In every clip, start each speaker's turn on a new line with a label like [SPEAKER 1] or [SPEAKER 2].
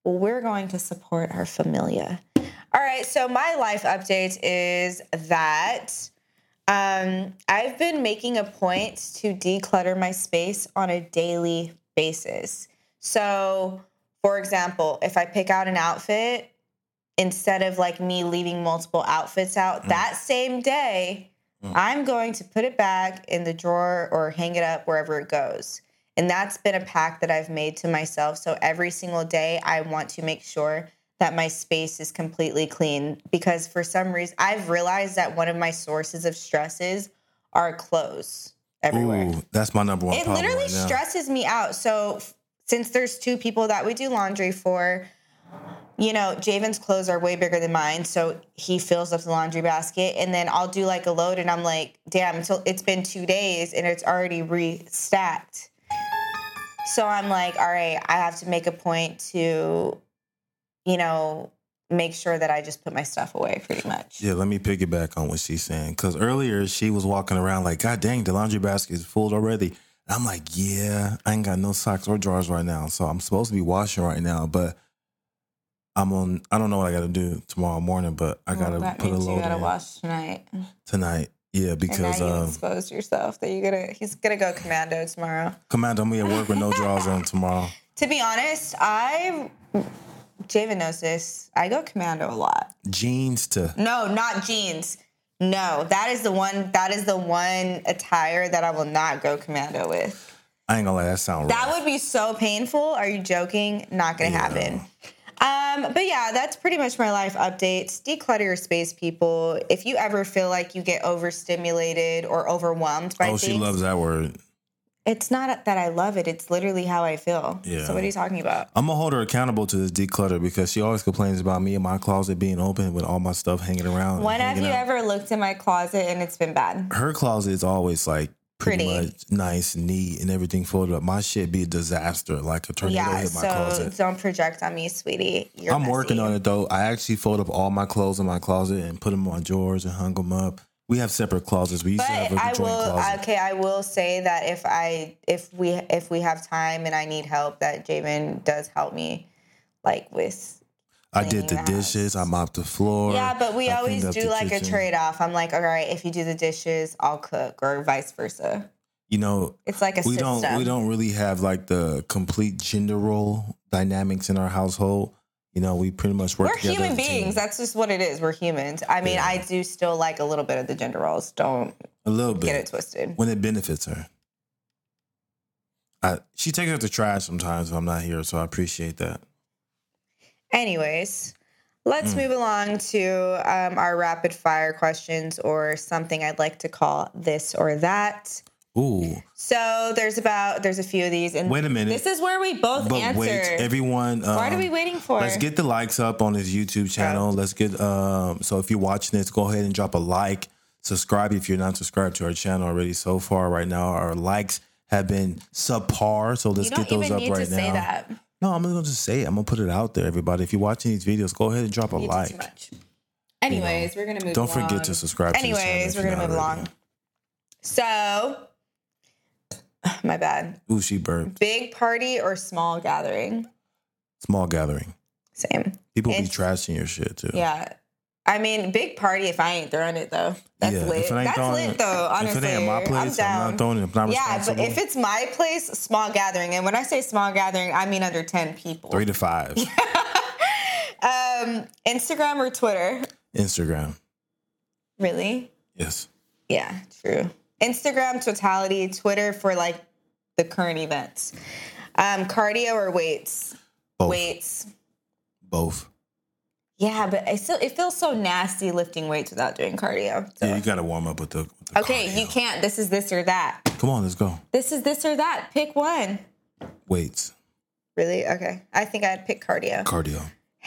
[SPEAKER 1] we're going to support our familia. All right, so my life update is that I've been making a point to declutter my space on a daily basis. So, for example, if I pick out an outfit, instead of like me leaving multiple outfits out that same day, I'm going to put it back in the drawer or hang it up wherever it goes. And that's been a pact that I've made to myself. So every single day, I want to make sure that my space is completely clean, because for some reason I've realized that one of my sources of stresses are clothes everywhere.
[SPEAKER 2] Ooh, that's my number one problem.
[SPEAKER 1] It literally
[SPEAKER 2] right now.
[SPEAKER 1] stresses me out. So since there's 2 people that we do laundry for, you know, Javen's clothes are way bigger than mine, so he fills up the laundry basket, and then I'll do like a load, and I'm like, damn, it's been 2 days and it's already restacked. So I'm like, all right, I have to make a point to, you know, make sure that I just put my stuff away pretty much.
[SPEAKER 2] Yeah, let me piggyback on what she's saying. Because earlier she was walking around like, God dang, the laundry basket is full already. And I'm like, yeah, I ain't got no socks or drawers right now. So I'm supposed to be washing right now. But I don't know what I got to do tomorrow morning, but I got to put a load in.
[SPEAKER 1] You got to wash
[SPEAKER 2] Tonight. Yeah, because
[SPEAKER 1] and now you exposed yourself that he's gonna go commando tomorrow.
[SPEAKER 2] Commando me at work with no drawers on tomorrow.
[SPEAKER 1] To be honest, Javen knows this. I go commando a lot.
[SPEAKER 2] Jeans to
[SPEAKER 1] No, not jeans. No, that is the one attire that I will not go commando with.
[SPEAKER 2] I ain't gonna lie, that sound
[SPEAKER 1] That
[SPEAKER 2] rough.
[SPEAKER 1] would be so painful. Are you joking? Not gonna happen. But yeah, that's pretty much my life updates. Declutter your space, people. If you ever feel like you get overstimulated or overwhelmed by things.
[SPEAKER 2] She loves that word.
[SPEAKER 1] It's not that I love it. It's literally how I feel.
[SPEAKER 2] Yeah.
[SPEAKER 1] So what are you talking about?
[SPEAKER 2] I'm going to hold her accountable to this declutter because she always complains about me and my closet being open with all my stuff hanging around.
[SPEAKER 1] When have you ever looked in my closet and it's been bad?
[SPEAKER 2] Her closet is always like pretty much nice and neat and everything folded up. My shit be a disaster, like a tornado hit my closet.
[SPEAKER 1] So don't project on me, sweetie.
[SPEAKER 2] I'm messy. Working on it though. I actually fold up all my clothes in my closet and put them on drawers and hung them up. We have separate closets. We used to have a joint closet.
[SPEAKER 1] Okay, I will say that if we have time and I need help, that Javen does help me, like with.
[SPEAKER 2] I did the dishes. I mopped the floor.
[SPEAKER 1] Yeah, but we always do like a trade-off. I'm like, all right, if you do the dishes, I'll cook, or vice versa.
[SPEAKER 2] You know,
[SPEAKER 1] it's like a system.
[SPEAKER 2] We don't really have like the complete gender role dynamics in our household. You know, we pretty much work together.
[SPEAKER 1] We're human beings. That's just what it is. We're humans. I mean, I do still like a little bit of the gender roles. Don't get it twisted.
[SPEAKER 2] When it benefits her. She takes out the trash sometimes if I'm not here, so I appreciate that.
[SPEAKER 1] Anyways, let's move along to our rapid fire questions, or something I'd like to call this or that.
[SPEAKER 2] Ooh.
[SPEAKER 1] So there's a few of these. And
[SPEAKER 2] wait a minute.
[SPEAKER 1] This is where we both answer.
[SPEAKER 2] Wait, everyone.
[SPEAKER 1] What are we waiting for?
[SPEAKER 2] Let's get the likes up on his YouTube channel. Let's get, so if you're watching this, go ahead and drop a like. Subscribe if you're not subscribed to our channel already. So far right now, our likes have been subpar. So let's get those up right now. You don't even need to say that. No, I'm going to just say it. I'm going to put it out there, everybody. If you're watching these videos, go ahead and drop a like. Too much.
[SPEAKER 1] Anyways, we're going to move along.
[SPEAKER 2] Don't forget to subscribe to the channel.
[SPEAKER 1] Anyways, we're going to move along. So, my bad.
[SPEAKER 2] Ooh, she burped.
[SPEAKER 1] Big party or small gathering?
[SPEAKER 2] Small gathering.
[SPEAKER 1] Same.
[SPEAKER 2] People be trashing your shit, too.
[SPEAKER 1] Yeah. I mean, big party if I ain't throwing it, though. That's lit. That's lit, though, honestly.
[SPEAKER 2] If it ain't my place, I'm not throwing it. I'm not responsible.
[SPEAKER 1] But if it's my place, small gathering. And when I say small gathering, I mean under 10 people.
[SPEAKER 2] 3 to 5.
[SPEAKER 1] Instagram or Twitter?
[SPEAKER 2] Instagram.
[SPEAKER 1] Really?
[SPEAKER 2] Yes.
[SPEAKER 1] Yeah, true. Instagram, totality. Twitter for, like, the current events. Cardio or weights?
[SPEAKER 2] Both.
[SPEAKER 1] Weights.
[SPEAKER 2] Both.
[SPEAKER 1] Yeah, but it feels so nasty lifting weights without doing cardio. So.
[SPEAKER 2] Yeah, you got to warm up with the
[SPEAKER 1] okay, cardio. You can't. This is this or that.
[SPEAKER 2] Come on, let's go.
[SPEAKER 1] This is this or that. Pick one.
[SPEAKER 2] Weights.
[SPEAKER 1] Really? Okay. I think I'd pick cardio.
[SPEAKER 2] Cardio.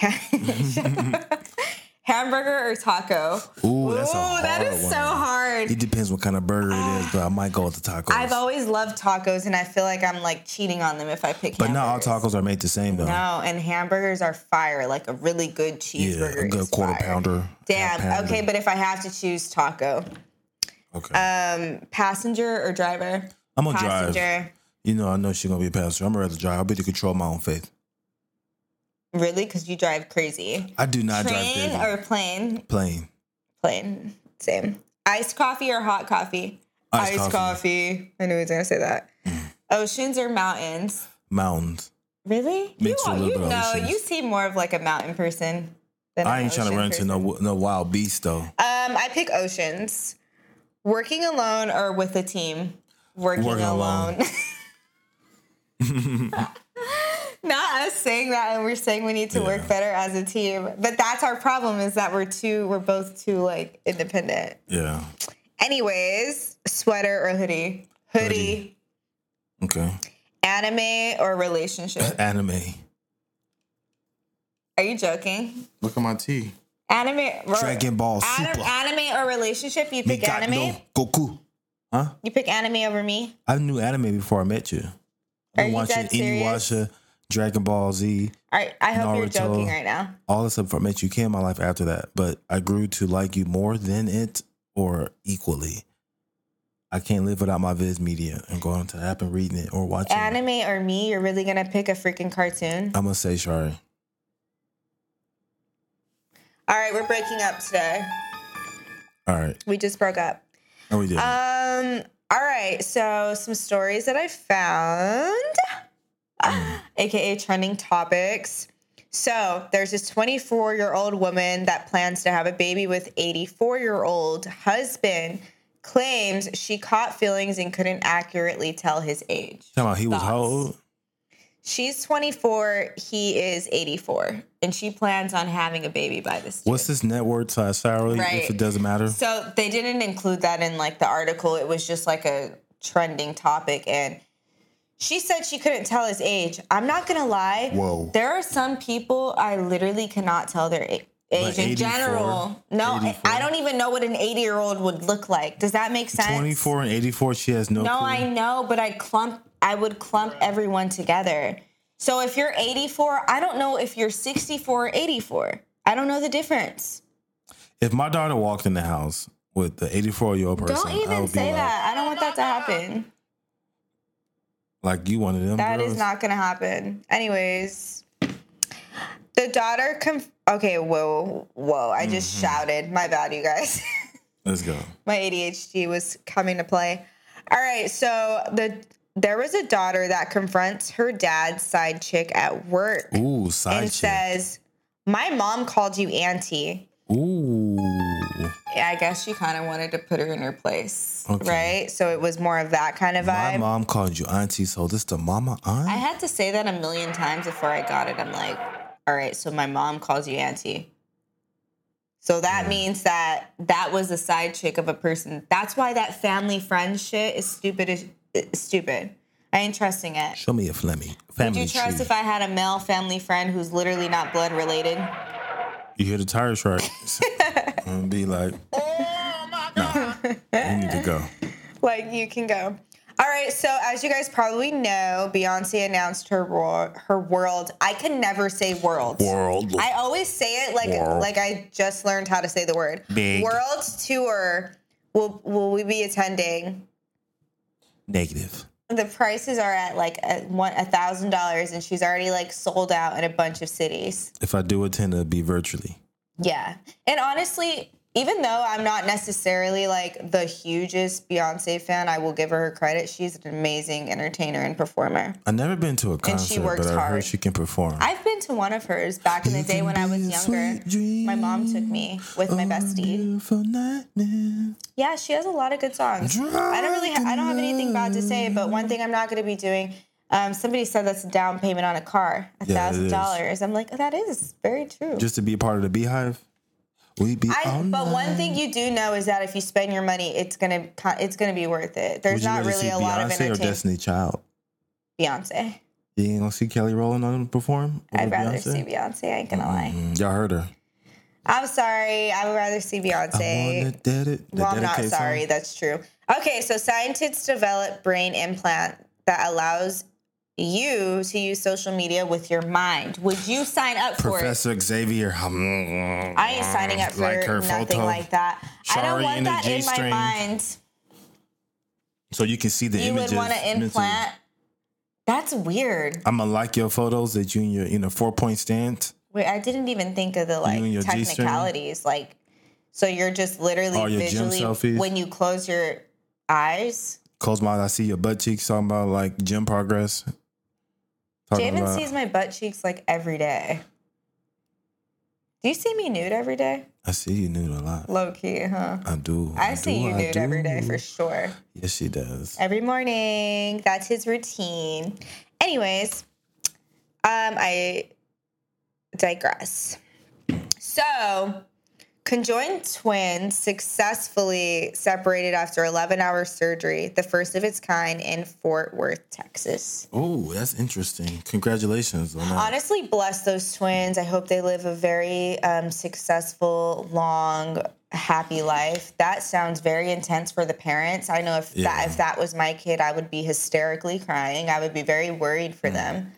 [SPEAKER 1] Hamburger or taco?
[SPEAKER 2] Ooh, that's a hard
[SPEAKER 1] that is
[SPEAKER 2] one.
[SPEAKER 1] So hard.
[SPEAKER 2] It depends what kind of burger it is, but I might go with the tacos.
[SPEAKER 1] I've always loved tacos, and I feel like I'm like cheating on them if I pick.
[SPEAKER 2] But not all tacos are made the same, though.
[SPEAKER 1] No, and hamburgers are fire. Like a really good cheeseburger.
[SPEAKER 2] Yeah, a good quarter pounder.
[SPEAKER 1] Damn. Okay, but if I have to choose taco,
[SPEAKER 2] okay.
[SPEAKER 1] Passenger or driver?
[SPEAKER 2] I'm gonna
[SPEAKER 1] drive.
[SPEAKER 2] You know, I know she's gonna be a passenger. I'm gonna rather drive. I'll be to control my own fate.
[SPEAKER 1] Really? Because you drive crazy.
[SPEAKER 2] I do not drive
[SPEAKER 1] crazy.
[SPEAKER 2] crazy.
[SPEAKER 1] Train or plane?
[SPEAKER 2] Plane.
[SPEAKER 1] Plane. Same. Iced coffee or hot coffee? Iced coffee. I knew he was going to say that. Oceans or mountains?
[SPEAKER 2] Mountains.
[SPEAKER 1] Really?
[SPEAKER 2] Mix a little bit of oceans.
[SPEAKER 1] You seem more of like a mountain person than
[SPEAKER 2] I ain't trying to run into no wild beast though.
[SPEAKER 1] I pick oceans. Working alone or with a team? Working alone. Not us saying that, and we're saying we need to work better as a team. But that's our problem, is that we're both too like independent.
[SPEAKER 2] Yeah.
[SPEAKER 1] Anyways, sweater or hoodie? Hoodie.
[SPEAKER 2] Okay.
[SPEAKER 1] Anime or relationship?
[SPEAKER 2] Anime.
[SPEAKER 1] Are you joking?
[SPEAKER 2] Look at my tee.
[SPEAKER 1] Anime.
[SPEAKER 2] Dragon Ball Super.
[SPEAKER 1] Anime or relationship? You pick anime?
[SPEAKER 2] No Goku. Huh?
[SPEAKER 1] You pick anime over me?
[SPEAKER 2] I knew anime before I met you.
[SPEAKER 1] Are you dead serious?
[SPEAKER 2] Inuyasha, Dragon Ball Z.
[SPEAKER 1] I hope
[SPEAKER 2] Naruto,
[SPEAKER 1] you're joking right now.
[SPEAKER 2] All this stuff before I met you. You came in my life after that, but I grew to like you more than it or equally. I can't live without my Viz media and going to the app and reading it or watching
[SPEAKER 1] anime or me? You're really gonna pick a freaking cartoon?
[SPEAKER 2] I'm gonna say Shari.
[SPEAKER 1] All right, we're breaking up today.
[SPEAKER 2] All right.
[SPEAKER 1] We just broke up.
[SPEAKER 2] Oh, we did.
[SPEAKER 1] All right, so some stories that I found, aka trending topics. So there's this 24-year-old woman that plans to have a baby with 84-year-old husband. Claims she caught feelings and couldn't accurately tell his age.
[SPEAKER 2] Talking about he was how old?
[SPEAKER 1] She's 24. He is 84. And she plans on having a baby by this time.
[SPEAKER 2] What's this net worth / salary,
[SPEAKER 1] right.
[SPEAKER 2] if it doesn't matter?
[SPEAKER 1] So they didn't include that in like the article. It was just like a trending topic. And she said she couldn't tell his age. I'm not going to lie.
[SPEAKER 2] Whoa.
[SPEAKER 1] There are some people I literally cannot tell their age in general. No, 84. I don't even know what an 80-year-old would look like. Does that make sense?
[SPEAKER 2] 24 and 84, she has no clue.
[SPEAKER 1] I know, but I would clump everyone together. So if you're 84, I don't know if you're 64 or 84. I don't know the difference.
[SPEAKER 2] If my daughter walked in the house with the 84-year-old person,
[SPEAKER 1] don't even say that. I don't want that to happen.
[SPEAKER 2] Like you one of them
[SPEAKER 1] That
[SPEAKER 2] girls?
[SPEAKER 1] Is not going to happen. Anyways, the daughter... Okay, whoa. I just shouted. My bad, you guys.
[SPEAKER 2] Let's go.
[SPEAKER 1] My ADHD was coming to play. All right, so there was a daughter that confronts her dad's side chick at work.
[SPEAKER 2] Ooh, side chick.
[SPEAKER 1] And says, my mom called you auntie.
[SPEAKER 2] Ooh.
[SPEAKER 1] Yeah, I guess she kind of wanted to put her in her place, right? So it was more of that kind of vibe.
[SPEAKER 2] My mom called you auntie, so this the mama aunt?
[SPEAKER 1] I had to say that a million times before I got it. I'm like, all right, so my mom calls you auntie. So that means that was a side chick of a person. That's why that family friend shit is stupid. Stupid. I ain't trusting it.
[SPEAKER 2] Show me a family
[SPEAKER 1] Would you trust if I had a male family friend who's literally not blood related?
[SPEAKER 2] You hear the tire strikes. I'm gonna be like, oh my God. You need to go.
[SPEAKER 1] Like, you can go. All right, so as you guys probably know, Beyonce announced her world. I can never say world.
[SPEAKER 2] World.
[SPEAKER 1] I always say it like I just learned how to say the word.
[SPEAKER 2] Big.
[SPEAKER 1] World tour will we be attending?
[SPEAKER 2] Negative.
[SPEAKER 1] The prices are at like $1,000, and she's already like sold out in a bunch of cities.
[SPEAKER 2] If I do attend, it'll be virtually.
[SPEAKER 1] Yeah, and honestly, even though I'm not necessarily like the hugest Beyonce fan, I will give her credit. She's an amazing entertainer and performer.
[SPEAKER 2] I've never been to a concert, but I heard she can perform.
[SPEAKER 1] I've been to one of hers back in the day when I was younger. My mom took me with my bestie. Yeah, she has a lot of good songs. I don't have anything bad to say, but one thing I'm not going to be doing. Somebody said that's a down payment on a car, $1,000. I'm like, that is very true.
[SPEAKER 2] Just to be a part of the Beehive.
[SPEAKER 1] But one thing you do know is that if you spend your money, it's gonna be worth it. There's not really a lot of entertainment.
[SPEAKER 2] Beyonce or Destiny Child?
[SPEAKER 1] Beyonce.
[SPEAKER 2] You ain't gonna see Kelly Rowland on them perform?
[SPEAKER 1] I'd rather see Beyonce. I ain't gonna lie.
[SPEAKER 2] Y'all heard her.
[SPEAKER 1] I'm sorry. I would rather see Beyonce. I'm not sorry. That's true. Okay, so scientists develop brain implant that allows you to use social media with your mind. Would you sign up for
[SPEAKER 2] Professor Xavier.
[SPEAKER 1] I ain't signing up for nothing like that. I don't want that in my mind.
[SPEAKER 2] So you can see the images.
[SPEAKER 1] You would want to implant That's weird.
[SPEAKER 2] I'm gonna like your photos that you in your 4-point stance.
[SPEAKER 1] Wait, I didn't even think of the like technicalities. Like, so you're just literally visually when you close your eyes.
[SPEAKER 2] Close my eyes, I see your butt cheeks. Talking about like gym progress.
[SPEAKER 1] Javen sees my butt cheeks like every day. Do you see me nude every day?
[SPEAKER 2] I see you nude a lot.
[SPEAKER 1] Low key, huh?
[SPEAKER 2] I do.
[SPEAKER 1] I see you nude every day for sure.
[SPEAKER 2] Yes, she does.
[SPEAKER 1] Every morning. That's his routine. Anyways, I digress. So, conjoined twins successfully separated after 11-hour surgery, the first of its kind in Fort Worth, Texas.
[SPEAKER 2] Oh, that's interesting. Congratulations on that.
[SPEAKER 1] Honestly, bless those twins. I hope they live a very successful, long, happy life. That sounds very intense for the parents. I know if that was my kid, I would be hysterically crying. I would be very worried for them.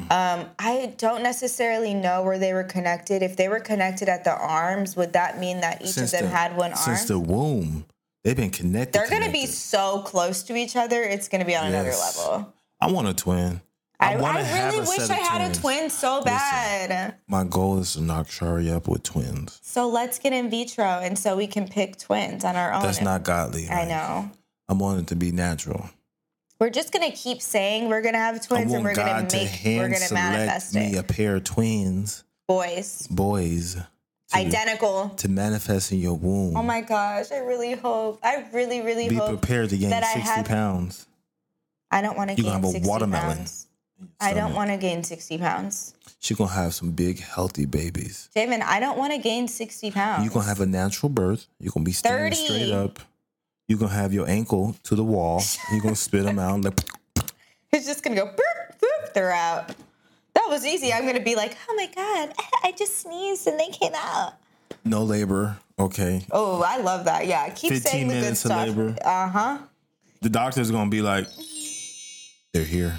[SPEAKER 1] I don't necessarily know where they were connected. If they were connected at the arms, would that mean that each of them had one arm?
[SPEAKER 2] Since the womb, they've been connected.
[SPEAKER 1] They're going to be so close to each other. It's going to be on another level.
[SPEAKER 2] I want a twin.
[SPEAKER 1] I really wish I had a twin so bad.
[SPEAKER 2] Listen, my goal is to knock Shari up with twins.
[SPEAKER 1] So let's get in vitro, and so we can pick twins on our own.
[SPEAKER 2] That's not godly.
[SPEAKER 1] I know.
[SPEAKER 2] I want it to be natural.
[SPEAKER 1] We're just gonna keep saying we're gonna have twins, and we're gonna manifest
[SPEAKER 2] me a pair of twins,
[SPEAKER 1] boys, identical
[SPEAKER 2] to manifest in your womb.
[SPEAKER 1] Oh my gosh! I really hope. I really hope.
[SPEAKER 2] Be prepared to gain 60 pounds.
[SPEAKER 1] I don't want to gain 60
[SPEAKER 2] watermelon.
[SPEAKER 1] Pounds. I don't want to gain 60 pounds.
[SPEAKER 2] She's going to have some big, healthy babies.
[SPEAKER 1] Javen, I don't want to gain 60 pounds.
[SPEAKER 2] You're going to have a natural birth. You're going to be standing straight up. You're going to have your ankle to the wall. You're going to spit them out. Like,
[SPEAKER 1] it's just going to go, boop, boop, they're out. That was easy. I'm going to be like, oh my God, I just sneezed and they came out.
[SPEAKER 2] No labor. Okay.
[SPEAKER 1] Oh, I love that. Yeah. Keep saying the good stuff.
[SPEAKER 2] 15 minutes of labor.
[SPEAKER 1] Uh-huh.
[SPEAKER 2] The doctor's going to be like, they're here.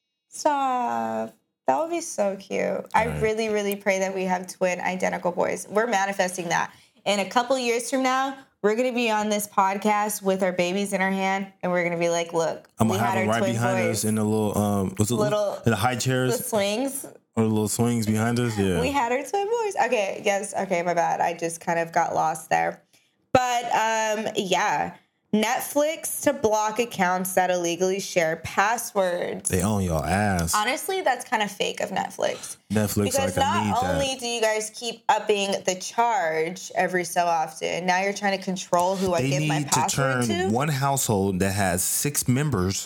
[SPEAKER 1] Stop. That would be so cute. I really pray that we have twin identical boys. We're manifesting that. In a couple years from now, we're going to be on this podcast with our babies in our hand, and we're going to be like, look,
[SPEAKER 2] I'm going to have them right behind us in the little, in the high chairs.
[SPEAKER 1] The swings.
[SPEAKER 2] Or the little swings behind us, yeah.
[SPEAKER 1] We had our twin boys. Okay, yes. Okay, my bad. I just kind of got lost there. But, yeah. Netflix to block accounts that illegally share passwords.
[SPEAKER 2] They own your ass.
[SPEAKER 1] Honestly, that's kind of fake of Netflix.
[SPEAKER 2] Because
[SPEAKER 1] not only do you guys keep upping the charge every so often, now you're trying to control who I give my password to.
[SPEAKER 2] They need to turn one household that has 6 members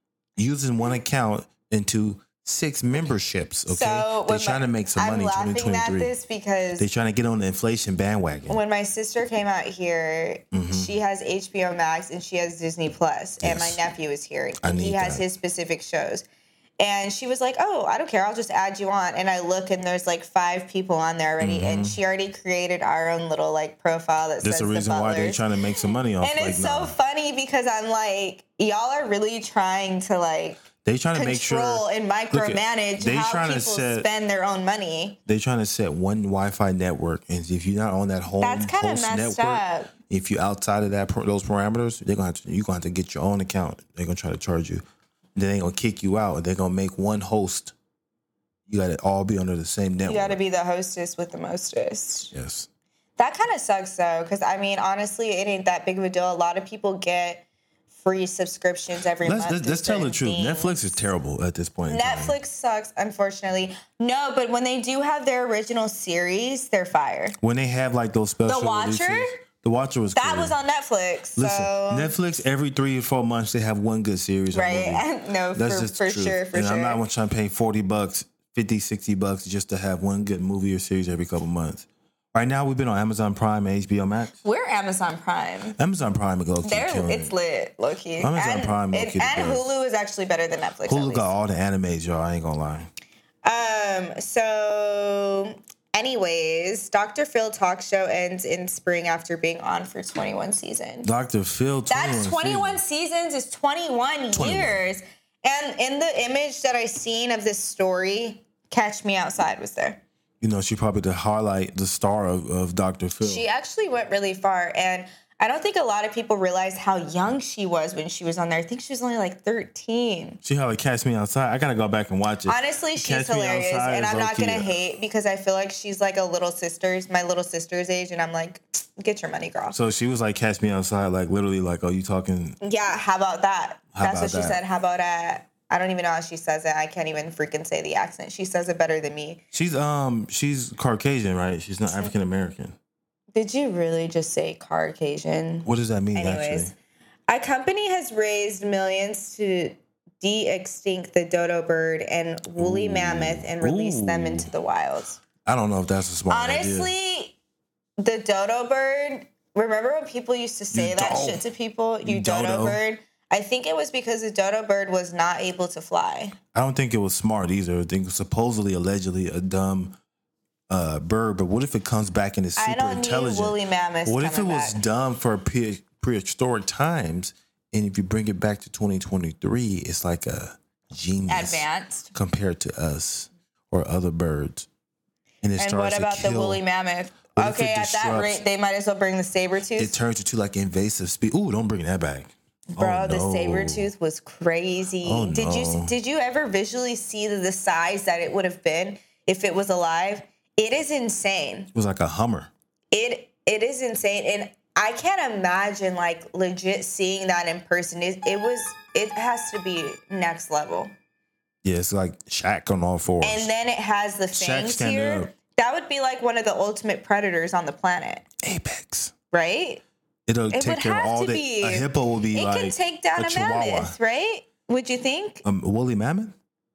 [SPEAKER 2] using one account into 6 memberships. Okay,
[SPEAKER 1] so
[SPEAKER 2] they're trying to make some money in 2023.
[SPEAKER 1] I'm laughing at this because
[SPEAKER 2] they're trying to get on the inflation bandwagon.
[SPEAKER 1] When my sister came out here, she has HBO Max and she has Disney Plus, and my nephew is here and he has his specific shows. And she was like, "Oh, I don't care. I'll just add you on." And I look, and there's like 5 people on there already, and she already created our own little like profile that says the Butlers.
[SPEAKER 2] That's the reason why they're trying to make some money off.
[SPEAKER 1] And it's so funny because I'm like, y'all are really trying to like.
[SPEAKER 2] They trying to make sure
[SPEAKER 1] and micromanage how people spend their own money.
[SPEAKER 2] They're trying to set one Wi-Fi network, and if you're not on that home
[SPEAKER 1] that's kind of messed up.
[SPEAKER 2] If you're outside of those parameters, you're gonna have to get your own account. They're gonna try to charge you. Then they're gonna kick you out. They're gonna make one host. You got to all be under the same network.
[SPEAKER 1] You got to be the hostess with the mostest.
[SPEAKER 2] Yes.
[SPEAKER 1] That kind of sucks though, because I mean, honestly, it ain't that big of a deal. A lot of people get free subscriptions every month.
[SPEAKER 2] Let's tell the truth. Netflix is terrible at this point.
[SPEAKER 1] Netflix sucks, unfortunately. No, but when they do have their original series, they're fire.
[SPEAKER 2] When they have like those special
[SPEAKER 1] The Watcher?
[SPEAKER 2] Releases, The Watcher was
[SPEAKER 1] that was on Netflix.
[SPEAKER 2] Listen, Netflix every 3 or 4 months they have one good series.
[SPEAKER 1] Right? No, for sure.
[SPEAKER 2] I'm not trying to pay $40, $50, $60 just to have one good movie or series every couple months. Right now, we've been on Amazon Prime and HBO Max.
[SPEAKER 1] We're Amazon Prime.
[SPEAKER 2] Amazon Prime is low-key killing
[SPEAKER 1] it's lit, low-key.
[SPEAKER 2] Amazon Prime low-key
[SPEAKER 1] and Hulu is actually better than Netflix.
[SPEAKER 2] Hulu got all the animes, y'all. I ain't gonna lie.
[SPEAKER 1] So, anyways, Dr. Phil talk show ends in spring after being on for 21 seasons.
[SPEAKER 2] Dr. Phil,
[SPEAKER 1] 21 seasons is 21 years. And in the image that I seen of this story, Catch Me Outside was there.
[SPEAKER 2] You know, she probably the star of Dr. Phil.
[SPEAKER 1] She actually went really far. And I don't think a lot of people realize how young she was when she was on there. I think she was only like 13.
[SPEAKER 2] She how it Catch Me Outside. I gotta go back and watch it.
[SPEAKER 1] Honestly, she's hilarious, and I'm not gonna hate because I feel like she's like my little sister's age, and I'm like, get your money, girl.
[SPEAKER 2] So she was like, Catch Me Outside, like literally, like, oh, you talking?
[SPEAKER 1] Yeah, how about that? That's what she said. How about I don't even know how she says it. I can't even freaking say the accent. She says it better than me.
[SPEAKER 2] She's Caucasian, right? She's not African American.
[SPEAKER 1] Did you really just say Caucasian?
[SPEAKER 2] What does that mean,
[SPEAKER 1] Anyways,
[SPEAKER 2] actually?
[SPEAKER 1] a company has raised millions to de-extinct the dodo bird and woolly mammoth and release them into the wild.
[SPEAKER 2] I don't know if that's a smart idea.
[SPEAKER 1] Honestly, the dodo bird, remember when people used to say that shit to people? You dodo bird? I think it was because the dodo bird was not able to fly.
[SPEAKER 2] I don't think it was smart either. I think it was supposedly, allegedly, a dumb bird. But what if it comes back and is super intelligent?
[SPEAKER 1] I don't need woolly mammoths.
[SPEAKER 2] What if it was dumb for prehistoric times, and if you bring it back to 2023, it's like a genius,
[SPEAKER 1] advanced
[SPEAKER 2] compared to us or other birds. And
[SPEAKER 1] what about the woolly mammoth? Okay, at that rate, they might as well bring the saber tooth.
[SPEAKER 2] It turns into like invasive species. Ooh, don't bring that back.
[SPEAKER 1] Bro, the saber tooth was crazy.
[SPEAKER 2] Oh, no.
[SPEAKER 1] Did you ever visually see the size that it would have been if it was alive? It is insane.
[SPEAKER 2] It was like a Hummer.
[SPEAKER 1] It is insane, and I can't imagine like legit seeing that in person. It has to be next level.
[SPEAKER 2] Yeah, it's like Shaq on all fours.
[SPEAKER 1] And then it has the fangs here. Up. That would be like one of the ultimate predators on the planet.
[SPEAKER 2] Apex.
[SPEAKER 1] Right?
[SPEAKER 2] It take care of all the. A hippo will be like.
[SPEAKER 1] It can take down a mammoth, right? Would you think?
[SPEAKER 2] Woolly mammoth?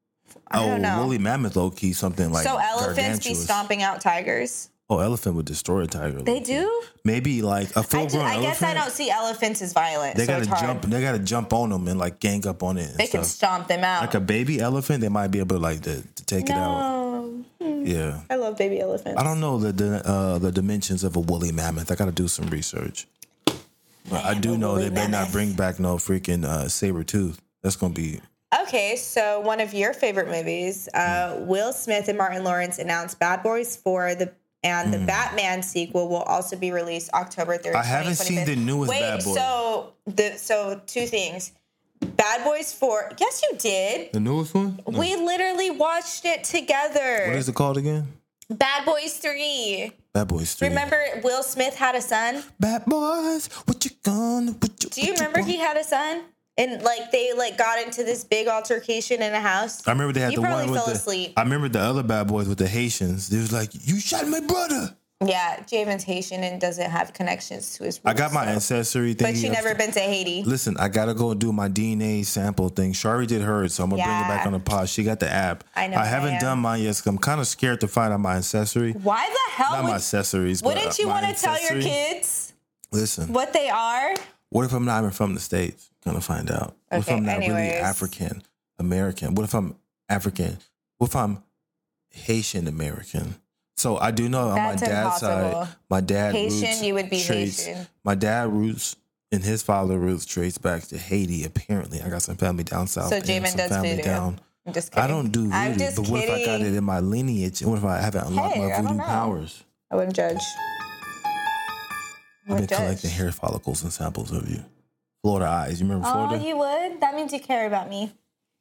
[SPEAKER 1] I don't know.
[SPEAKER 2] Woolly mammoth, low key, something like.
[SPEAKER 1] So elephants be stomping out tigers?
[SPEAKER 2] Oh, elephant would destroy a tiger.
[SPEAKER 1] They do?
[SPEAKER 2] Maybe like a full-grown elephant.
[SPEAKER 1] I guess I don't see elephants as violent.
[SPEAKER 2] They gotta jump. They gotta jump on them and like gang up on it.
[SPEAKER 1] They can stomp them out.
[SPEAKER 2] Like a baby elephant, they might be able to like to take it out. Yeah.
[SPEAKER 1] I love baby elephants.
[SPEAKER 2] I don't know the dimensions of a woolly mammoth. I gotta do some research. But I do know they better not bring back no freaking saber tooth. That's gonna be.
[SPEAKER 1] Okay, so one of your favorite movies, Will Smith and Martin Lawrence announced Bad Boys 4, the Batman sequel will also be released October 3rd.
[SPEAKER 2] I haven't seen the newest Bad Boys.
[SPEAKER 1] So two things. Bad Boys 4. Yes, you did.
[SPEAKER 2] The newest one?
[SPEAKER 1] No. We literally watched it together.
[SPEAKER 2] What is it called again?
[SPEAKER 1] Bad Boys 3.
[SPEAKER 2] Bad Boys 3.
[SPEAKER 1] Remember Will Smith had a son?
[SPEAKER 2] Bad Boys, what you gonna
[SPEAKER 1] do? You remember he had a son? And like they got into this big altercation in a house.
[SPEAKER 2] I remember they had the one with
[SPEAKER 1] asleep.
[SPEAKER 2] I remember the other Bad Boys with the Haitians. They was like, "You shot my brother."
[SPEAKER 1] Yeah, Javen's Haitian and doesn't have connections to his roots.
[SPEAKER 2] I got my ancestry thing.
[SPEAKER 1] But you never been to Haiti.
[SPEAKER 2] Listen, I gotta go do my DNA sample thing. Shari did hers, so I'm gonna bring it back on the pod. She got the app.
[SPEAKER 1] I know.
[SPEAKER 2] I haven't done mine yet, so I'm kind of scared to find out my ancestry.
[SPEAKER 1] Why the hell?
[SPEAKER 2] Not my accessories.
[SPEAKER 1] Wouldn't you want to tell your kids?
[SPEAKER 2] Listen,
[SPEAKER 1] what they are?
[SPEAKER 2] What if I'm not even from the States? Gonna find out. What if I'm not really African American? What if I'm African? What if I'm Haitian American? So I do know on my dad's side, my dad
[SPEAKER 1] Haitian,
[SPEAKER 2] roots
[SPEAKER 1] you would be
[SPEAKER 2] traits,
[SPEAKER 1] Haitian.
[SPEAKER 2] My dad roots and his father roots trace back to Haiti. Apparently, I got some family down south.
[SPEAKER 1] So Jamin does voodoo.
[SPEAKER 2] I'm just kidding. I don't do voodoo, but what if I got it in my lineage? What if I haven't unlocked my voodoo powers?
[SPEAKER 1] I wouldn't judge.
[SPEAKER 2] I've been collecting hair follicles and samples of you. Florida eyes. You remember Florida?
[SPEAKER 1] Oh, you would? That means you care about me.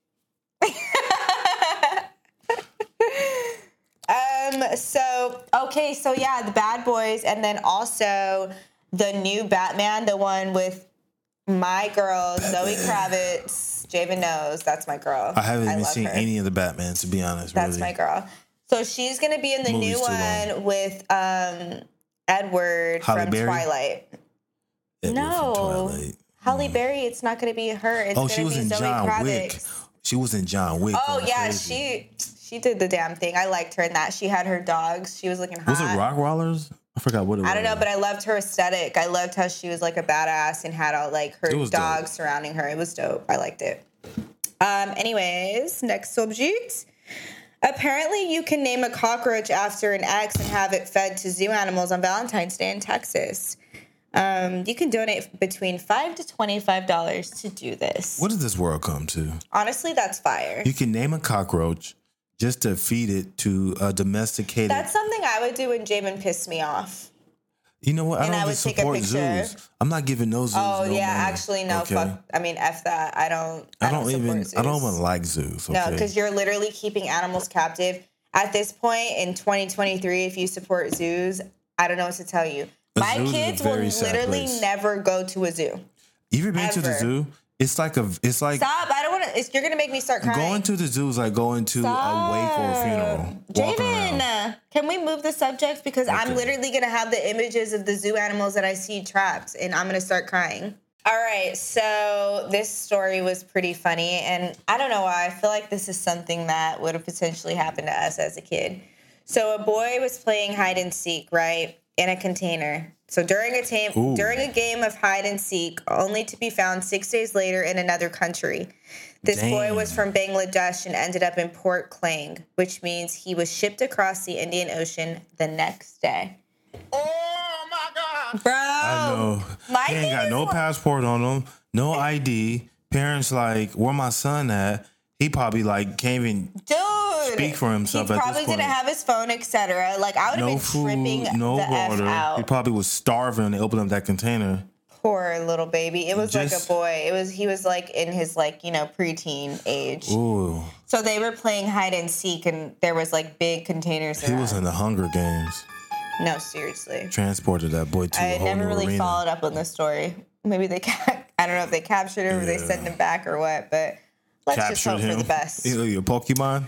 [SPEAKER 1] So yeah, the Bad Boys, and then also the new Batman, the one with my girl, Zoe Kravitz. Javen knows that's my girl.
[SPEAKER 2] I haven't even seen any of the Batmans, to be honest.
[SPEAKER 1] That's my girl. So she's gonna be in the new one with Edward from Twilight. No, Halle Berry. It's not gonna be her. It's gonna
[SPEAKER 2] she was
[SPEAKER 1] be
[SPEAKER 2] in
[SPEAKER 1] Zoe
[SPEAKER 2] John
[SPEAKER 1] Kravitz.
[SPEAKER 2] Wick. She was in John Wick.
[SPEAKER 1] Oh yeah, she did the damn thing. I liked her in that. She had her dogs. She was looking hot.
[SPEAKER 2] Was it Rock Rollers? I forgot what it was.
[SPEAKER 1] I don't know, but I loved her aesthetic. I loved how she was like a badass and had all like her dogs surrounding her. It was dope. I liked it. Anyways, next subject. Apparently, you can name a cockroach after an ex and have it fed to zoo animals on Valentine's Day in Texas. You can donate between $5 to $25 to do this.
[SPEAKER 2] What does this world come to?
[SPEAKER 1] Honestly, that's fire.
[SPEAKER 2] You can name a cockroach just to feed it to a domesticated.
[SPEAKER 1] That's something I would do when Jamin pissed me off.
[SPEAKER 2] You know what? I
[SPEAKER 1] And
[SPEAKER 2] don't
[SPEAKER 1] I
[SPEAKER 2] even
[SPEAKER 1] would take a
[SPEAKER 2] support
[SPEAKER 1] picture.
[SPEAKER 2] zoos. I'm not giving those zoos
[SPEAKER 1] Oh
[SPEAKER 2] no
[SPEAKER 1] yeah,
[SPEAKER 2] money.
[SPEAKER 1] actually no.
[SPEAKER 2] Okay?
[SPEAKER 1] Fuck. I mean, f that. I don't
[SPEAKER 2] even.
[SPEAKER 1] support
[SPEAKER 2] I don't
[SPEAKER 1] zoos.
[SPEAKER 2] even like zoos.
[SPEAKER 1] No,
[SPEAKER 2] Okay?
[SPEAKER 1] because you're literally keeping animals captive. At this point in 2023, if you support zoos, I don't know what to tell you.
[SPEAKER 2] A
[SPEAKER 1] My
[SPEAKER 2] zoo is a
[SPEAKER 1] kids will
[SPEAKER 2] very sad
[SPEAKER 1] literally
[SPEAKER 2] place.
[SPEAKER 1] never go to a zoo.
[SPEAKER 2] You ever been to the
[SPEAKER 1] Ever.
[SPEAKER 2] zoo? It's like
[SPEAKER 1] Stop! I don't want to. You're gonna make me start crying.
[SPEAKER 2] going to the zoo is like going to a wake or a funeral. Walking around.
[SPEAKER 1] Jaden, can we move the subject? Because I'm
[SPEAKER 2] Okay.
[SPEAKER 1] literally going to have the images of the zoo animals that I see trapped, and I'm going to start crying. All right, so this story was pretty funny, and I don't know why. I feel like this is something that would have potentially happened to us as a kid. So a boy was playing hide and seek, right, in a container. So during a game of hide and seek, only to be found 6 days later in another country. This boy was from Bangladesh and ended up in Port Klang, which means he was shipped across the Indian Ocean the next day.
[SPEAKER 3] Oh my God.
[SPEAKER 1] Bro.
[SPEAKER 2] I know.
[SPEAKER 1] My
[SPEAKER 2] He ain't
[SPEAKER 1] thing
[SPEAKER 2] got
[SPEAKER 1] is
[SPEAKER 2] no
[SPEAKER 1] what-
[SPEAKER 2] passport on him, no ID. Parents like, where my son at? He probably like can't even
[SPEAKER 1] Dude.
[SPEAKER 2] speak for himself
[SPEAKER 1] He
[SPEAKER 2] at this
[SPEAKER 1] probably
[SPEAKER 2] point.
[SPEAKER 1] didn't have his phone, etc. Like, I would have
[SPEAKER 2] no
[SPEAKER 1] been
[SPEAKER 2] food,
[SPEAKER 1] tripping
[SPEAKER 2] no
[SPEAKER 1] the F
[SPEAKER 2] water. He
[SPEAKER 1] out.
[SPEAKER 2] probably was starving when they opened up that container.
[SPEAKER 1] Poor little baby. It was like
[SPEAKER 2] Just-
[SPEAKER 1] a boy. He was like in his preteen age.
[SPEAKER 2] Ooh,
[SPEAKER 1] So they were playing hide and seek, and there was like big containers
[SPEAKER 2] he
[SPEAKER 1] around.
[SPEAKER 2] was in the Hunger Games.
[SPEAKER 1] No, seriously.
[SPEAKER 2] Transported that boy to
[SPEAKER 1] I
[SPEAKER 2] a whole
[SPEAKER 1] never
[SPEAKER 2] new
[SPEAKER 1] really
[SPEAKER 2] arena.
[SPEAKER 1] followed up on the story. Maybe they I don't know if they captured him or they sent him back or what, but let's just hope for the best.
[SPEAKER 2] Your Pokemon.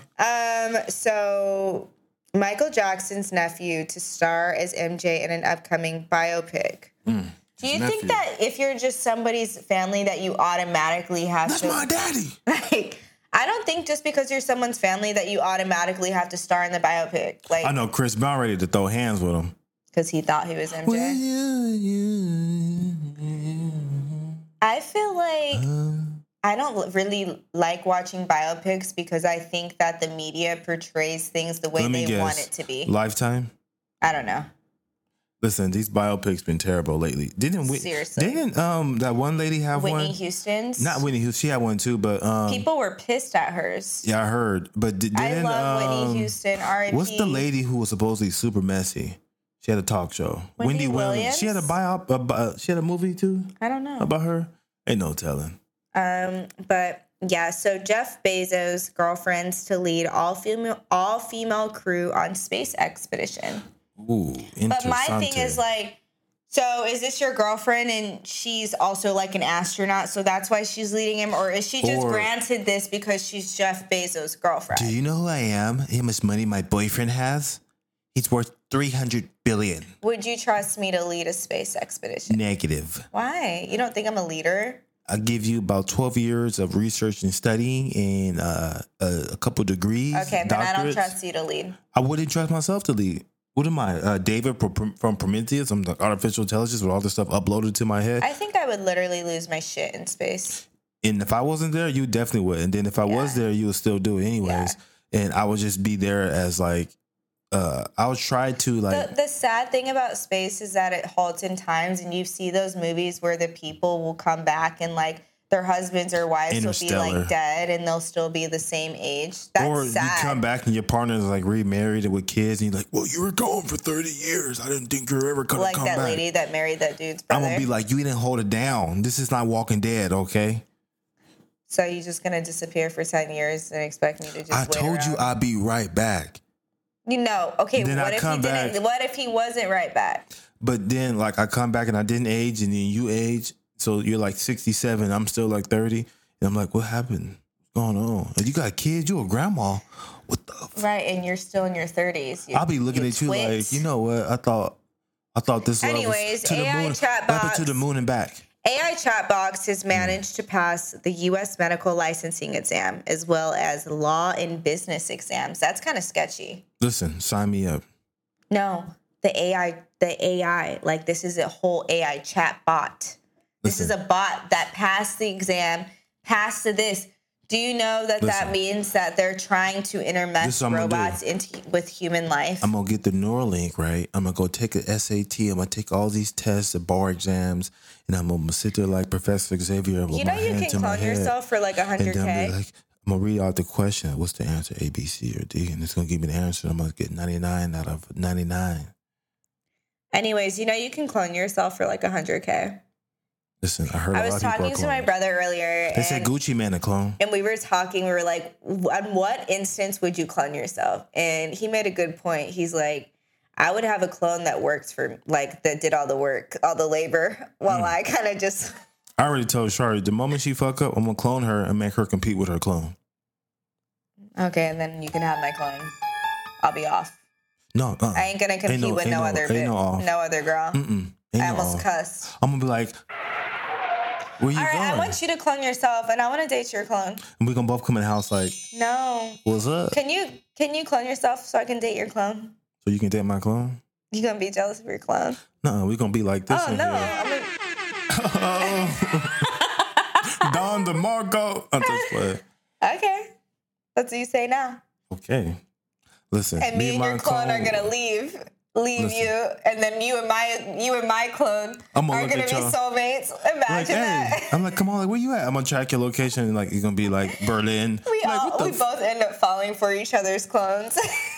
[SPEAKER 1] So Michael Jackson's nephew to star as MJ in an upcoming biopic. Do you think
[SPEAKER 2] nephew.
[SPEAKER 1] that if you're just somebody's family that you automatically have
[SPEAKER 2] That's
[SPEAKER 1] to
[SPEAKER 2] my daddy.
[SPEAKER 1] like I don't think just because you're someone's family that you automatically have to star in the biopic. Like
[SPEAKER 2] I know Chris Brown ready to throw hands with him.
[SPEAKER 1] because he thought he was MJ. I feel like I don't really like watching biopics because I think that the media portrays things the way
[SPEAKER 2] Let me
[SPEAKER 1] they
[SPEAKER 2] guess.
[SPEAKER 1] want it to be.
[SPEAKER 2] Lifetime.
[SPEAKER 1] I don't know.
[SPEAKER 2] Listen, these biopics been terrible lately.
[SPEAKER 1] Seriously.
[SPEAKER 2] Didn't that one lady have
[SPEAKER 1] Whitney
[SPEAKER 2] one?
[SPEAKER 1] Houston's.
[SPEAKER 2] Not Whitney Houston. She had one too, but
[SPEAKER 1] People were pissed at hers.
[SPEAKER 2] yeah, I heard. But didn't
[SPEAKER 1] I love Whitney Houston. R.I.P.
[SPEAKER 2] what's the lady who was supposedly super messy? She had a talk show.
[SPEAKER 1] Wendy
[SPEAKER 2] Williams. She had a
[SPEAKER 1] Williams?
[SPEAKER 2] she had a movie too
[SPEAKER 1] I don't know.
[SPEAKER 2] about her. Ain't no telling.
[SPEAKER 1] But yeah, so Jeff Bezos' girlfriends to lead all female crew on space expedition.
[SPEAKER 2] Ooh,
[SPEAKER 1] But my thing is like, so is this your girlfriend and she's also like an astronaut, so that's why she's leading him, or is she just
[SPEAKER 2] Or-
[SPEAKER 1] granted this because she's Jeff Bezos' girlfriend?
[SPEAKER 2] do you know who I am? How much money my boyfriend has? He's worth $300 billion.
[SPEAKER 1] Would you trust me to lead a space expedition?
[SPEAKER 2] Negative.
[SPEAKER 1] Why? You don't think I'm a leader?
[SPEAKER 2] I'll give you about 12 years of research and studying and a couple degrees.
[SPEAKER 1] Okay, then I don't
[SPEAKER 2] doctorates.
[SPEAKER 1] trust you to lead.
[SPEAKER 2] I wouldn't trust myself to lead. What am I? David from Prometheus? I'm like artificial intelligence with all this stuff uploaded to my head.
[SPEAKER 1] I think I would literally lose my shit in space.
[SPEAKER 2] And if I wasn't there, you definitely would. And then if I was there, you would still do it anyways. And I would just be there as like, I would try to like.
[SPEAKER 1] The sad thing about space is that it halts in times, and you see those movies where the people will come back and like their husbands or wives will be
[SPEAKER 2] Interstellar.
[SPEAKER 1] like dead, and they'll still be the same age. That's
[SPEAKER 2] or
[SPEAKER 1] sad.
[SPEAKER 2] you come back and your partner is like remarried with kids, and you're like, "Well, you were gone for 30 years. I didn't think you were ever gonna
[SPEAKER 1] like
[SPEAKER 2] come
[SPEAKER 1] that
[SPEAKER 2] back."
[SPEAKER 1] lady that married that dude's
[SPEAKER 2] I'm
[SPEAKER 1] brother.
[SPEAKER 2] gonna be like, "You didn't hold it down. This is not Walking Dead, okay?"
[SPEAKER 1] So you just gonna disappear for 10 years and expect me to just
[SPEAKER 2] I
[SPEAKER 1] wait
[SPEAKER 2] told you
[SPEAKER 1] around?
[SPEAKER 2] I'd be right back.
[SPEAKER 1] You know, okay,
[SPEAKER 2] Then
[SPEAKER 1] what
[SPEAKER 2] I
[SPEAKER 1] if he
[SPEAKER 2] come
[SPEAKER 1] didn't?
[SPEAKER 2] back.
[SPEAKER 1] What if he wasn't right back?
[SPEAKER 2] But then, like, I come back and I didn't age, and then you age. So you're like 67. I'm still like 30. And I'm like, what happened? What's going on? And you got kids. You a grandma. What the?
[SPEAKER 1] Right, and you're still in your 30s.
[SPEAKER 2] I'll be looking at you
[SPEAKER 1] twits.
[SPEAKER 2] like, you know what? I thought this love
[SPEAKER 1] Anyways,
[SPEAKER 2] was to the
[SPEAKER 1] AI
[SPEAKER 2] moon.
[SPEAKER 1] chat
[SPEAKER 2] What happened to
[SPEAKER 1] box.
[SPEAKER 2] the moon and back?
[SPEAKER 1] AI Chatbox has managed to pass the U.S. medical licensing exam as well as law and business exams. That's kind of sketchy.
[SPEAKER 2] Listen, sign me up.
[SPEAKER 1] No, the AI, like this is a whole AI chat bot. This is a bot that passed the exam, passed to this. Do you know that
[SPEAKER 2] Listen.
[SPEAKER 1] means that they're trying to
[SPEAKER 2] This
[SPEAKER 1] intermesh
[SPEAKER 2] is what I'm gonna
[SPEAKER 1] robots with human life?
[SPEAKER 2] I'm gonna get the Neuralink, right? I'm gonna go take a SAT. I'm gonna take all these tests, the bar exams, and I'm gonna sit there like Professor Xavier with
[SPEAKER 1] You
[SPEAKER 2] my
[SPEAKER 1] know you
[SPEAKER 2] hand
[SPEAKER 1] can
[SPEAKER 2] to my
[SPEAKER 1] clone
[SPEAKER 2] head.
[SPEAKER 1] yourself for like
[SPEAKER 2] And then
[SPEAKER 1] 100K.
[SPEAKER 2] be like, I'm gonna read out the question. What's the answer? A, B, C, or D? And it's gonna give me the answer. I'm gonna get 99 out of 99.
[SPEAKER 1] Anyways, you can clone yourself for like $100K.
[SPEAKER 2] Listen, I heard
[SPEAKER 1] I
[SPEAKER 2] a lot
[SPEAKER 1] was
[SPEAKER 2] of people
[SPEAKER 1] talking
[SPEAKER 2] are
[SPEAKER 1] to my
[SPEAKER 2] cloning.
[SPEAKER 1] brother earlier.
[SPEAKER 2] They said Gucci Man a clone.
[SPEAKER 1] And we were talking, we were like, on what instance would you clone yourself? And he made a good point. He's like, I would have a clone that works for, like, that did all the work, all the labor, while I kind of just...
[SPEAKER 2] I already told Shari, the moment she fuck up, I'm going to clone her and make her compete with her clone.
[SPEAKER 1] Okay, and then you can have my clone. I'll be off.
[SPEAKER 2] No,
[SPEAKER 1] I ain't going to compete with no other girl. I almost cussed.
[SPEAKER 2] I'm going to be like, where you
[SPEAKER 1] All right,
[SPEAKER 2] going?
[SPEAKER 1] I want you to clone yourself, and I want to date your clone.
[SPEAKER 2] And we're going to both come in the house like,
[SPEAKER 1] No.
[SPEAKER 2] what's up?
[SPEAKER 1] Can you clone yourself so I can date your clone?
[SPEAKER 2] So you can date my clone?
[SPEAKER 1] You gonna be jealous of your clone?
[SPEAKER 2] No, we're going to be like this.
[SPEAKER 1] Oh, no.
[SPEAKER 2] Don DeMarco. I'm just playing.
[SPEAKER 1] Okay. That's what you say now.
[SPEAKER 2] Okay. Listen.
[SPEAKER 1] And me and your clone are gonna leave you, and then you and my clone are gonna be soulmates. Imagine
[SPEAKER 2] like,
[SPEAKER 1] that.
[SPEAKER 2] Hey. I'm like, come on, like, where you at? I'm gonna track your location, and like, you're gonna be like Berlin.
[SPEAKER 1] We both end up falling for each other's clones.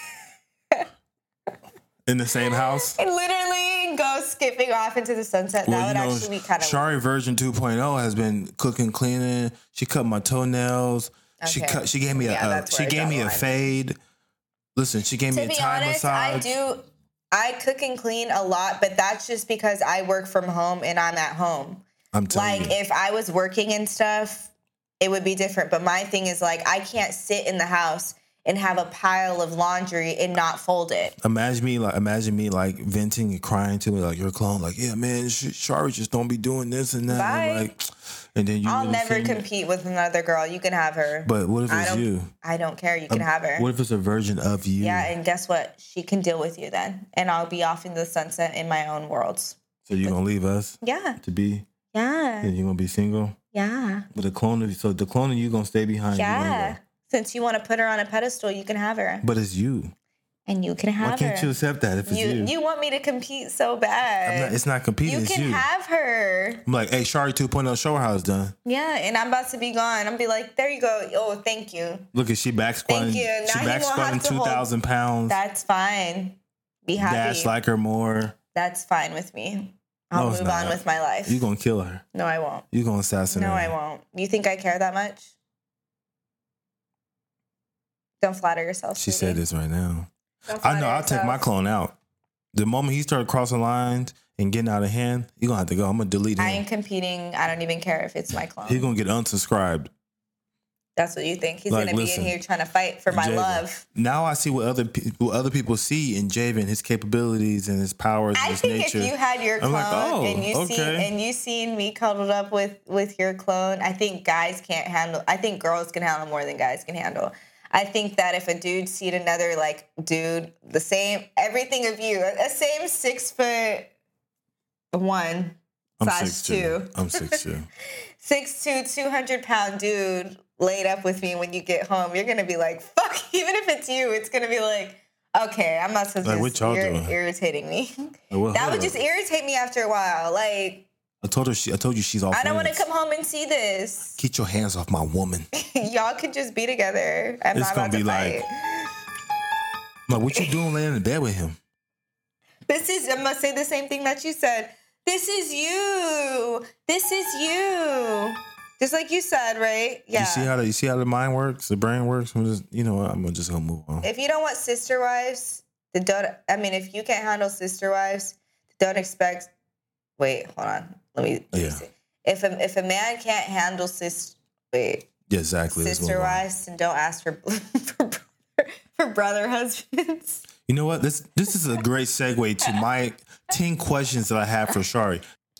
[SPEAKER 2] In the same house.
[SPEAKER 1] And literally go skipping off into the sunset.
[SPEAKER 2] Well,
[SPEAKER 1] That would actually be kind of
[SPEAKER 2] Shari version 2.0 has been cooking, cleaning. She cut my toenails.
[SPEAKER 1] Okay.
[SPEAKER 2] She gave me a fade. Listen, she gave me a Thai massage.
[SPEAKER 1] I cook and clean a lot, but that's just because I work from home and I'm at home.
[SPEAKER 2] I'm telling you.
[SPEAKER 1] If I was working and stuff, it would be different. But my thing is, like, I can't sit in the house and have a pile of laundry and not fold it.
[SPEAKER 2] Imagine me like venting and crying to me like your clone, like, yeah, man, Shari just don't be doing this and that.
[SPEAKER 1] Bye.
[SPEAKER 2] And then
[SPEAKER 1] I'll never compete with another girl. You can have her.
[SPEAKER 2] But what if it's you?
[SPEAKER 1] I don't care. You can have her.
[SPEAKER 2] What if it's a version of you?
[SPEAKER 1] Yeah, and guess what? She can deal with you then. And I'll be off into the sunset in my own worlds.
[SPEAKER 2] So you're going to leave us?
[SPEAKER 1] Yeah.
[SPEAKER 2] To be?
[SPEAKER 1] Yeah.
[SPEAKER 2] And you're going to be single?
[SPEAKER 1] Yeah.
[SPEAKER 2] But the clone of you going to stay behind?
[SPEAKER 1] Yeah. Since you want to put her on a pedestal, you can have her.
[SPEAKER 2] But it's you.
[SPEAKER 1] And you can have her.
[SPEAKER 2] Why can't you accept that if it's you?
[SPEAKER 1] You want me to compete so bad.
[SPEAKER 2] It's not competing, it's you.
[SPEAKER 1] You can have her.
[SPEAKER 2] I'm like, hey, Shari 2.0, show her how it's done.
[SPEAKER 1] Yeah, and I'm about to be gone. I'm be like, there you go. Oh, thank you.
[SPEAKER 2] Look at she back squatting.
[SPEAKER 1] Thank you.
[SPEAKER 2] She back squatting 2,000 pounds.
[SPEAKER 1] That's fine. Be happy.
[SPEAKER 2] Dash like her more.
[SPEAKER 1] That's fine with me. I'll move on with my life.
[SPEAKER 2] You're going to kill her.
[SPEAKER 1] No, I won't.
[SPEAKER 2] You're going to assassinate her.
[SPEAKER 1] No, I won't. You think I care that much? Don't flatter yourself.
[SPEAKER 2] She said this right now. I know. I'll take my clone out. The moment he started crossing lines and getting out of hand, you're going to have to go. I'm going to delete him.
[SPEAKER 1] I ain't competing. I don't even care if it's my clone.
[SPEAKER 2] He's going to get unsubscribed.
[SPEAKER 1] That's what you think. He's going to be in here trying to fight for my love.
[SPEAKER 2] Now I see what other people see in Javen, his capabilities and his powers and his nature.
[SPEAKER 1] I think if you had your clone and you seen me cuddled up with your clone, I think guys can't handle. I think girls can handle more than guys can handle. I think that if a dude seen another like dude, the same everything of you, a same 6'1", size 2.
[SPEAKER 2] I'm 6'2".
[SPEAKER 1] 6'2", 200-pound dude laid up with me when you get home, you're gonna be like, fuck. Even if it's you, it's gonna be like, okay, I'm not supposed to. You're irritating me. That would just irritate me after a while. Like,
[SPEAKER 2] I told you she's off.
[SPEAKER 1] I don't want to come home and see this.
[SPEAKER 2] Get your hands off my woman.
[SPEAKER 1] Y'all could just be together. I'm not about to fight.
[SPEAKER 2] Like, what you doing laying in bed with him?
[SPEAKER 1] I'm gonna say the same thing that you said. This is you. This is you. Just like you said, right? Yeah.
[SPEAKER 2] You see how the mind works, the brain works. I'm just gonna move on.
[SPEAKER 1] If you don't want sister wives, if you can't handle sister wives, don't expect. Wait, hold on. Let me see. If a man can't handle sister wives, then don't ask for brother husbands.
[SPEAKER 2] You know what? This is a great segue to my 10 questions that I have for Shari.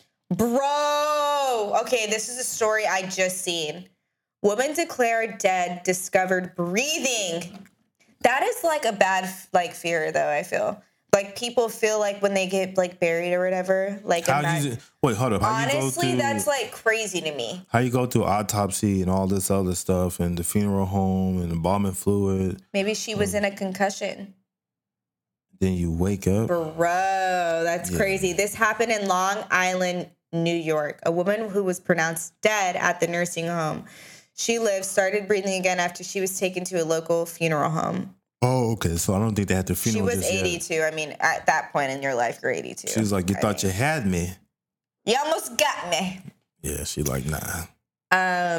[SPEAKER 1] Bro, okay, this is a story I just seen. Woman declared dead, discovered breathing. That is like a bad fear, though. I feel like people feel like when they get like buried or whatever. Like,
[SPEAKER 2] wait, hold up.
[SPEAKER 1] Honestly, that's like crazy to me.
[SPEAKER 2] How you go through autopsy and all this other stuff, and the funeral home and embalming fluid?
[SPEAKER 1] Maybe she was in a concussion.
[SPEAKER 2] Then you wake up.
[SPEAKER 1] Bro, that's crazy. This happened in Long Island, New York. A woman who was pronounced dead at the nursing home. She started breathing again after she was taken to a local funeral home.
[SPEAKER 2] Oh, okay. So I don't think they had the
[SPEAKER 1] She
[SPEAKER 2] funeral.
[SPEAKER 1] was
[SPEAKER 2] just yet.
[SPEAKER 1] 82. I mean, at that point in your life, you're 82.
[SPEAKER 2] She was like, "You thought you had me."
[SPEAKER 1] You almost got me.
[SPEAKER 2] Yeah, she like, nah.